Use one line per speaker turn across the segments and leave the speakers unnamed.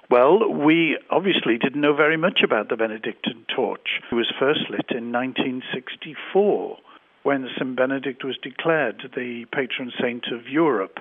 Well, we obviously didn't know very much about the Benedictine torch. It was first lit in 1964 when St. Benedict was declared the patron saint of Europe.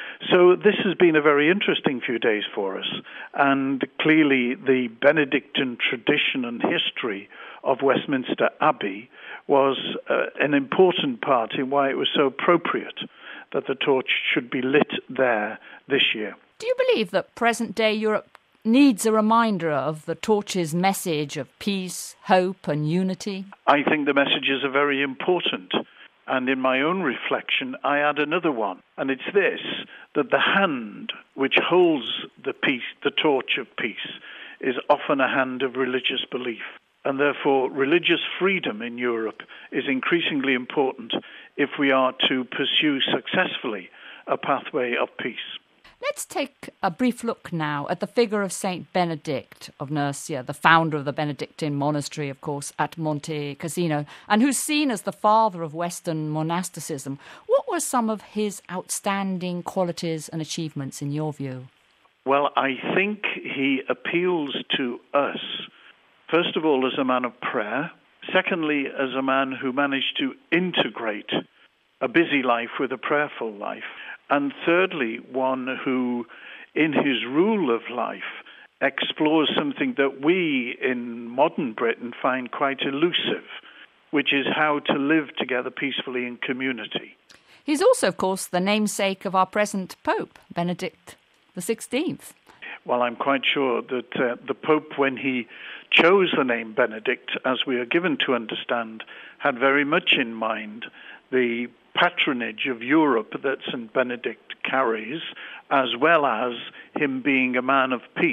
So this has been a very interesting few days for us, and clearly the Benedictine tradition and history of Westminster Abbey was an important part in why it was so appropriate that the torch should be lit there this year.
Do you believe that present-day Europe needs a reminder of the torch's message of peace, hope and unity?
I think the messages are very important. And in my own reflection, I add another one. And it's this, that the hand which holds the peace, the torch of peace, is often a hand of religious belief. And therefore, religious freedom in Europe is increasingly important if we are to pursue successfully a pathway of peace.
Let's take a brief look now at the figure of Saint Benedict of Nursia, the founder of the Benedictine monastery, of course, at Monte Cassino, and who's seen as the father of Western monasticism. What were some of his outstanding qualities and achievements in your view?
Well, I think he appeals to us, first of all, as a man of prayer, secondly, as a man who managed to integrate a busy life with a prayerful life, and thirdly, one who, in his rule of life, explores something that we in modern Britain find quite elusive, which is how to live together peacefully in community.
He's also, of course, the namesake of our present Pope, Benedict XVI.
Well, I'm quite sure that the Pope, when he chose the name Benedict, as we are given to understand, had very much in mind the patronage of Europe that St. Benedict carries, as well as him being a man of peace,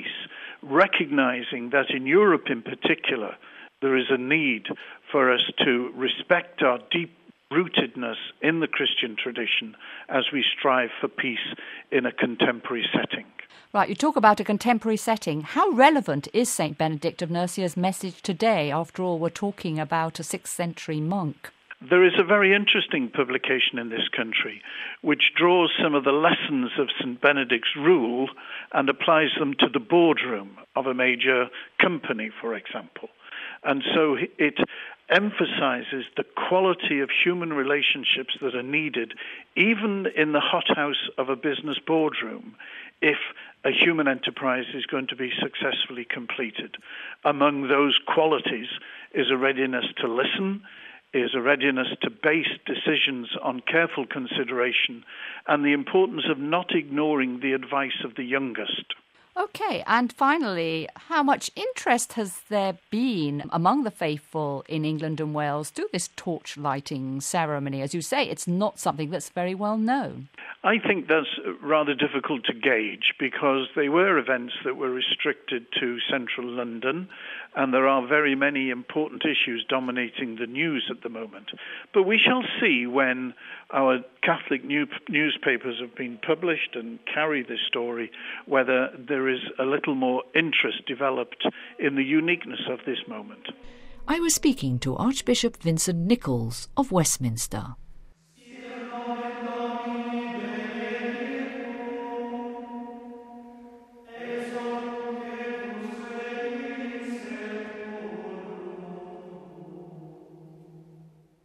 recognizing that in Europe in particular, there is a need for us to respect our deep rootedness in the Christian tradition as we strive for peace in a contemporary setting.
Right, you talk about a contemporary setting. How relevant is St. Benedict of Nursia's message today? After all, we're talking about a 6th century monk.
There is a very interesting publication in this country which draws some of the lessons of St. Benedict's rule and applies them to the boardroom of a major company, for example. And so it emphasizes the quality of human relationships that are needed, even in the hothouse of a business boardroom, if a human enterprise is going to be successfully completed. Among those qualities is a readiness to listen, is a readiness to base decisions on careful consideration, and the importance of not ignoring the advice of the youngest.
OK, and finally, how much interest has there been among the faithful in England and Wales to this torch lighting ceremony? As you say, it's not something that's very well known. I
think that's rather difficult to gauge because they were events that were restricted to central London, and there are very many important issues dominating the news at the moment. But we shall see when our Catholic newspapers have been published and carry this story, whether there is a little more interest developed in the uniqueness of this moment.
I was speaking to Archbishop Vincent Nichols of Westminster.